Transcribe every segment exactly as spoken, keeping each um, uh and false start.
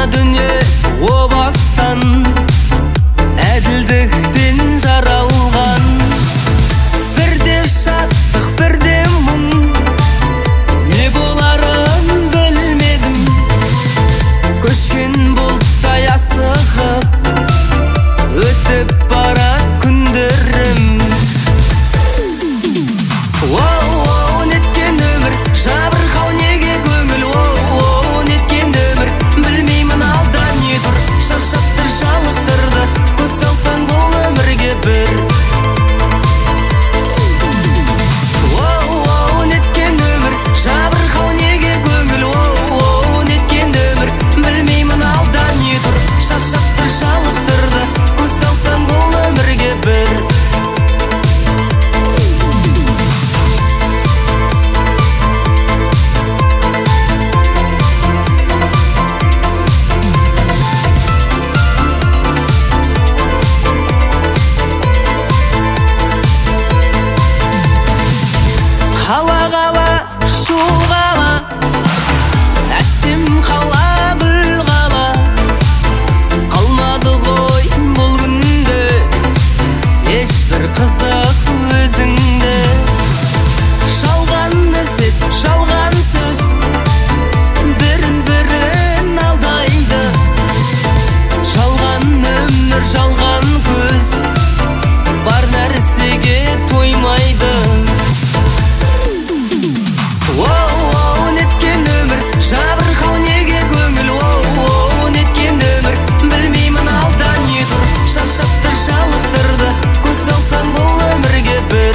дүние о бастан әділдіктен жаралған. Бірде шаттық, бірде мұң, не боларын білмедім. Көшкен бұлттай асығып өтіп барат күндерім. Оу, неткен өмір, жабырқау неге көңіл. Оу, неткен өмір, білмеймін алда не тұр. Шаршаттыр, жалықтырды, көз салсаң бұл өмірге бір. Оу, неткен өмір, жабырқау неге көңіл. Оу, неткен өмір, білмеймін алда не тұр. Шаршаттыр, жалықтырды, көз салсаң бұл өмірге бір. Қала қала, шу қала, әсем қала, гүл қала. Қалмады ғой бұл күнде ешбір қызық өзіңде. Жалған ізет, жалған сөз, бірін-бірін алдайды. Жалған өмір, жалған көз, бар нәрсеге тоймайды. Оу, неткен өмір, жабырқау неге көңіл. Оу, неткен өмір, білмеймін алда не тұр. Шаршаттыр, жалықтырды, көз салсаң бұл өмірге бір.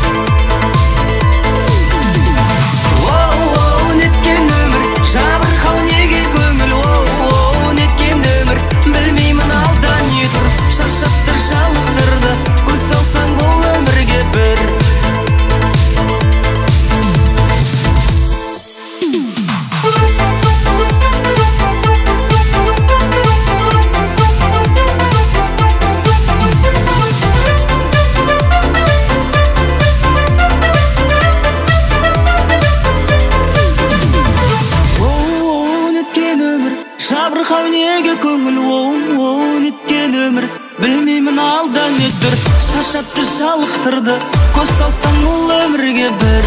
Оу, неткен өмір, жабырқау неге көңіл. Оу, неткен өмір, білмеймін алда не тұр. Шаршаттыр, жалықтырды, көз салсаң бұл өмірге бір. Жабырқау неге көңіл. Оу, неткен өмір, білмеймін алда не тұр. Шаршатты, жалықтырды, көз салсаң бұл өмірге бір.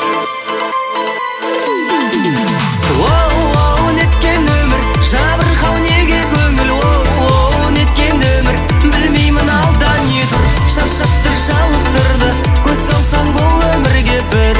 Оу, неткен өмір, жабырқау неге көңіл. Оу, неткен өмір, білмеймін алда не тұр. Шаршатты, жалықтырды, көз салсаң бұл өмірге бір.